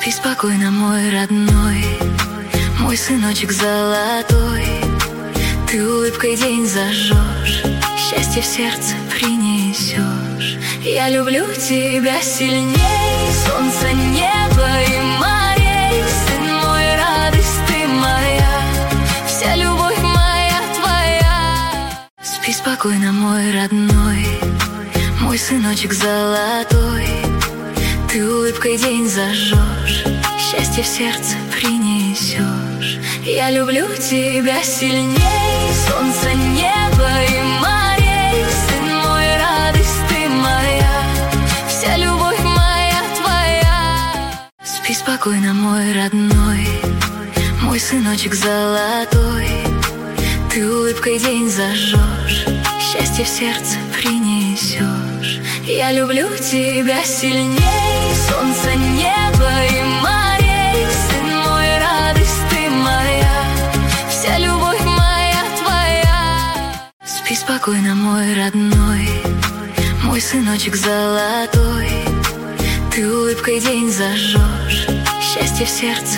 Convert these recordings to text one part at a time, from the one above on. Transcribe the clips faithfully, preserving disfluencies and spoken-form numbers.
Спи спокойно, мой родной, мой сыночек золотой. Ты улыбкой день зажжешь, счастье в сердце принесешь. Я люблю тебя сильней солнца, неба и морей. Сын мой, радость ты моя, вся любовь моя твоя. Спи спокойно, мой родной, мой сыночек золотой. Ты улыбкой день зажжешь, счастье в сердце принесешь. Я люблю тебя сильней солнца, неба и морей. Сын мой, радость ты моя, вся любовь моя твоя. Спи спокойно, мой родной, мой сыночек золотой. Ты улыбкой день зажжешь, счастье в сердце принесешь. Я люблю тебя сильней солнца, неба и морей. Сын мой, радость ты моя, вся любовь моя твоя. Спи спокойно, мой родной, мой сыночек золотой. Ты улыбкой день зажжешь, счастье в сердце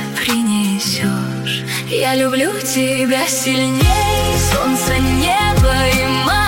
принесешь. Я люблю тебя сильней солнца, неба и морей.